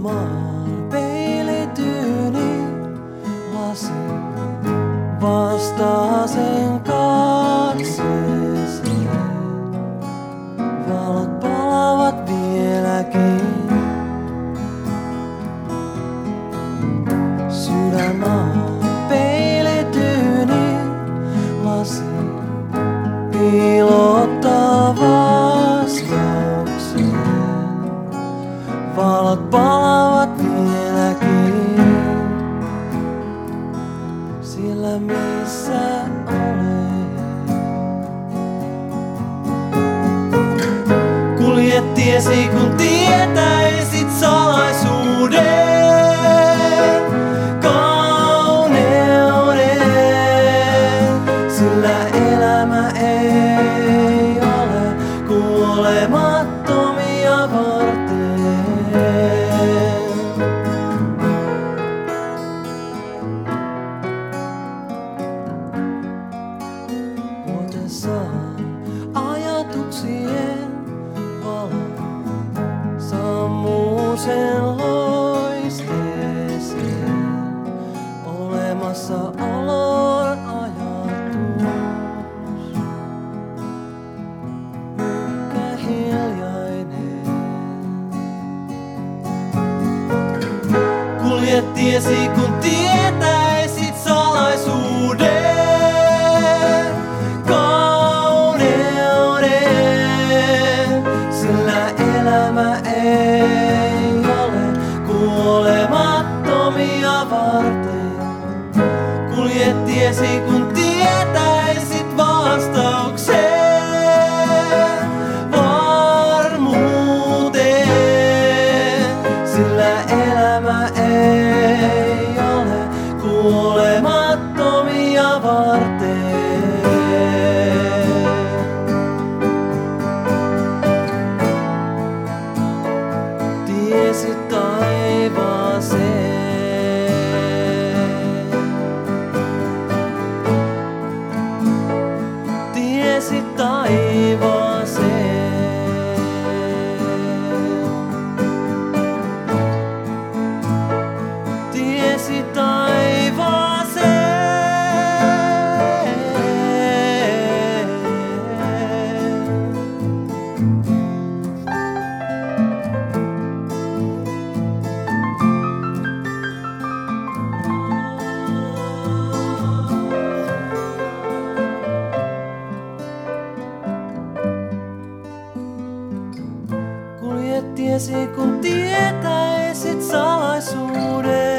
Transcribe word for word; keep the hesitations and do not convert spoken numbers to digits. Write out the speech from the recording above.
Sydänmaan peilityyni lasi vastaa sen katseeseen. Valot palavat vieläkin. Sydänmaan peilityyni lasi piilottaa vastauksen. Valot palavat vieläkin, siellä missä olet. Kuljet tiesi kun tietäisit salaisuuden, kauneuden, sillä elämä ei ole kuolemattomia varten. Ajatuksien valo sammuu sen loisteeseen. Olemassaolon ajatus, mikä hiljainen. Kuljet tiesi kun tietäisit salaisuuden. Elämä ei ole kuolemattomia varten. Kuljet tiesi kun tietäisit vastauksen varmuuteen, sillä elämä ei ole kuolemattomia varten. Tiesi taivaaseen, tiesi taivaaseen, tiesi taivaaseen. Kuljet tiesi kun tietäisit salaisuuden.